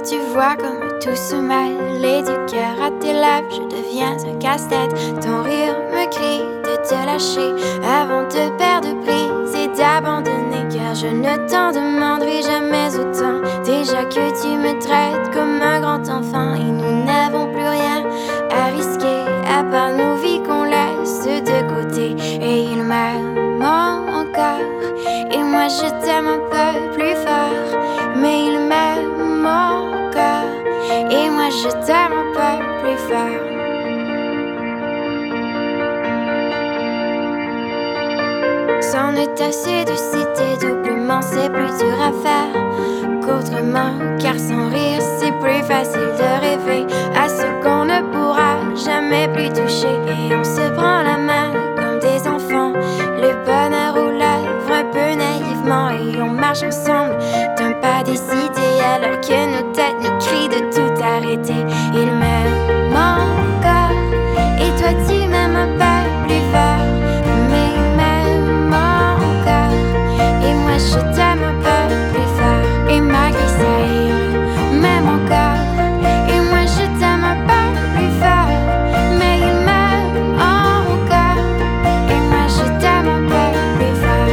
tu vois comme tout se mêle et du cœur à tes lèvres, je deviens un casse-tête. Ton rire me crie de te lâcher avant de perdre prise et d'abandonner, car je ne t'en demanderai jamais autant. Déjà que tu me traites comme un grand enfant et nous n'avons plus rien à risquer à part nos vies qu'on laisse de côté. Et il m'aime encore et moi je t'aime un peu plus fort, mais il m'aime encore et moi je t'aime un peu plus fort. C'en est assez de citer doublement, c'est plus dur à faire qu'autrement, car sans rire c'est plus facile de rêver à ce qu'on ne pourra jamais plus toucher. Et on se prend la main comme des enfants, le bonheur aux lèvres un peu naïvement, et on marche ensemble d'un pas décidé alors que nos têtes nous crient de tout arrêter. Il m'aime encore et toi tu m'aimes un peu plus fort, mais il m'aime encore et moi je t'aime un peu plus fort. Et malgré ça il m'aime encore et moi je t'aime un peu plus fort, mais il m'aime encore et moi je t'aime un peu plus fort.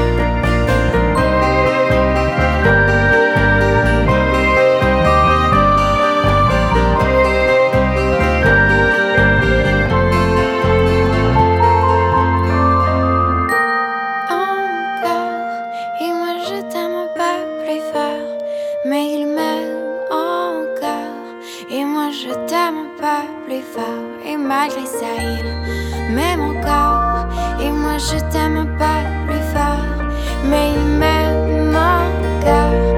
Et moi je t'aime un peu plus fort, mais il m'aime encore et moi je t'aime un peu plus fort. Et malgré ça il m'aime encore et moi je t'aime un peu plus fort, mais il m'aime encore.